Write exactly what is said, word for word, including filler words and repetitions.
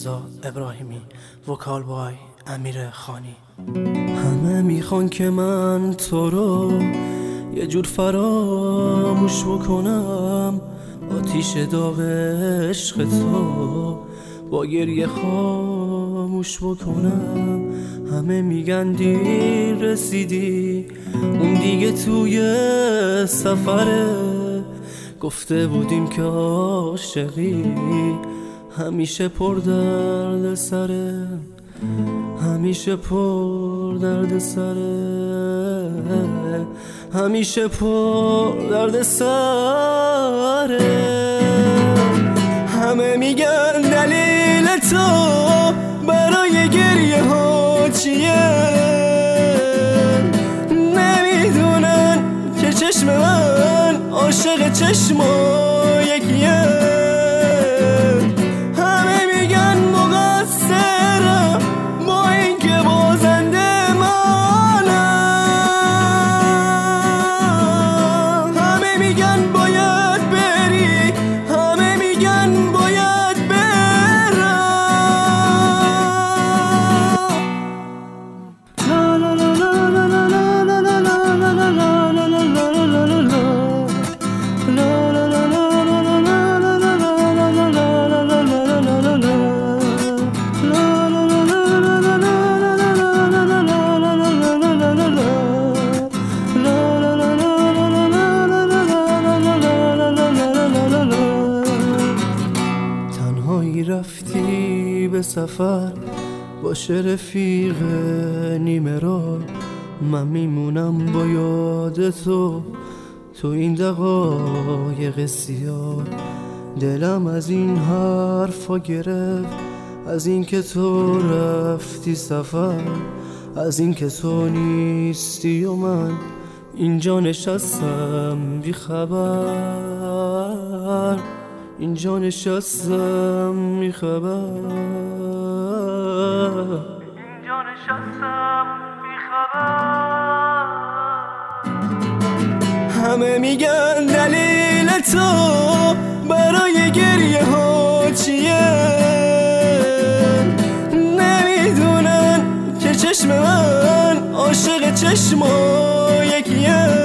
رضا ابراهیمی، وکال بای امیر خانی. همه میخوان که من تو رو یه جور فراموش بکنم، آتیش داغ عشق تو با گریه خاموش بکنم. همه میگن دیر رسیدی، اون دیگه توی سفره، گفته بودیم که عاشقی همیشه پر درد سره، همیشه پر درد سره، همیشه پر درد سره. همه میگن دلیل تو برای گریه ها چیه، نمیدونن که چشم من عاشق چشما یکیه. همه میگن مقصرم با اینکه بازنده منم، همه میگن باید بری، همه میگن باید برم. لا لا لا لا لا لا لا لا لا لا رفتی به سفر باشه رفیق نیمه را، من میمونم با یاد تو تو این دقایق سیاه. دلم از این حرفا گرفت، از این که تو رفتی سفر، از این که تو نیستی و من اینجا نشستم بی خبر، اینجا نشستم می خبر، اینجا نشستم بی خبر. همه میگن دلیل تو برای گریه ها چیه، نمیدونن که چشم من عاشق چشما یکیه.